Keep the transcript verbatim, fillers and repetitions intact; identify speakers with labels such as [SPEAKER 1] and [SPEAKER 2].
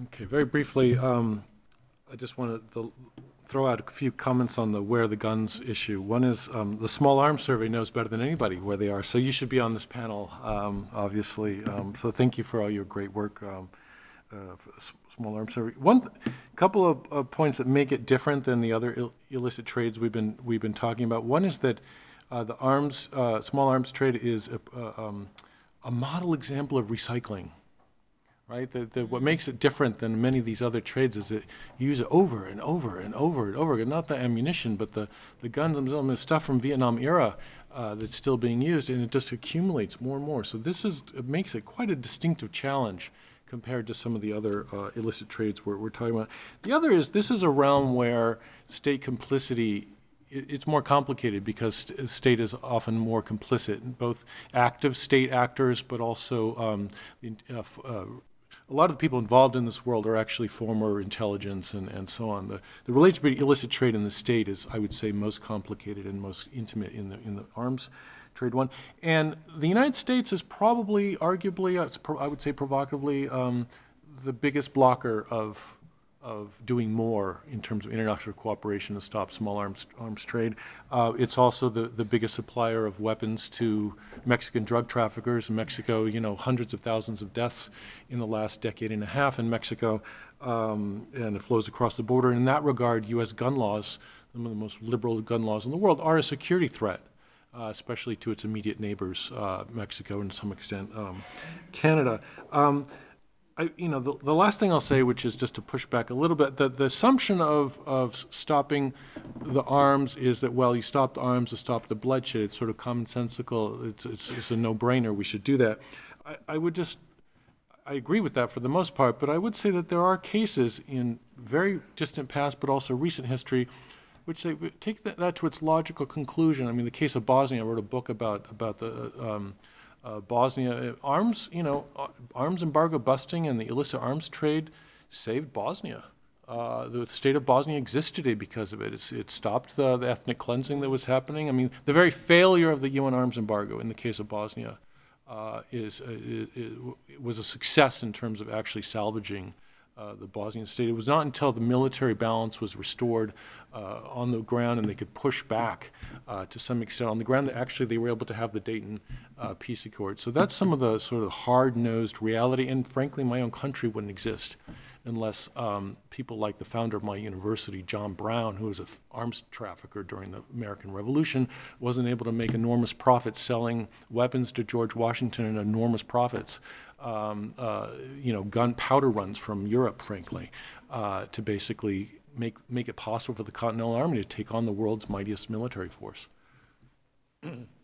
[SPEAKER 1] Okay, very briefly, um, I just wanted to throw out a few comments on the where the guns issue. One is um, the Small Arms Survey knows better than anybody where they are, so you should be on this panel, um, obviously. Um, so thank you for all your great work, um, uh, for the S- Small Arms Survey. One couple of uh, points that make it different than the other Ill illicit trades we've been we've been talking about. One is that uh, the arms uh, small arms trade is a, uh, um, a model example of recycling. Right? The, the, what makes it different than many of these other trades is that you use it over and over and over and over again. Not the ammunition, but the, the guns themselves, the stuff from Vietnam era uh, that's still being used, and it just accumulates more and more. So this is it makes it quite a distinctive challenge compared to some of the other uh, illicit trades we're, we're talking about. The other is this is a realm where state complicity it's more complicated because st- state is often more complicit in both active state actors, but also um, in, uh, f- uh, a lot of the people involved in this world are actually former intelligence and, and so on. The, the relation between illicit trade and the state is, I would say, most complicated and most intimate in the in the arms trade one. And the United States is probably, arguably, uh, it's pro- I would say provocatively, um, the biggest blocker of of doing more in terms of international cooperation to stop small arms arms trade. Uh, it's also the, the biggest supplier of weapons to Mexican drug traffickers. In Mexico, you know, hundreds of thousands of deaths in the last decade and a half in Mexico, um, and it flows across the border. In that regard, U S gun laws, some of the most liberal gun laws in the world, are a security threat. Uh, especially to its immediate neighbors, uh, Mexico and to some extent um, Canada. Um, I, you know, the, the last thing I'll say, which is just to push back a little bit, that the assumption of, of stopping the arms is that, well, you stop the arms to stop the bloodshed. It's sort of commonsensical. It's, it's, it's a no-brainer. We should do that. I, I would just, I agree with that for the most part, but I would say that there are cases in very distant past, but also recent history, which say take that, that to its logical conclusion. I mean, the case of Bosnia, I wrote a book about about the um, uh, Bosnia uh, arms. You know, uh, arms embargo busting and the illicit arms trade saved Bosnia. Uh, the state of Bosnia exists today because of it. It's, it stopped the, the ethnic cleansing that was happening. I mean, the very failure of the U N arms embargo in the case of Bosnia uh, is, uh, is, is was a success in terms of actually salvaging uh, the Bosnian state. It was not until the military balance was restored uh, on the ground and they could push back uh, to some extent on the ground that actually they were able to have the Dayton uh, Peace Accord. So that's some of the sort of hard-nosed reality, and frankly, my own country wouldn't exist unless um, people like the founder of my university, John Brown, who was an arms trafficker during the American Revolution, wasn't able to make enormous profits selling weapons to George Washington and enormous profits. Um, uh, you know, gunpowder runs from Europe, frankly, uh, to basically make make it possible for the Continental Army to take on the world's mightiest military force.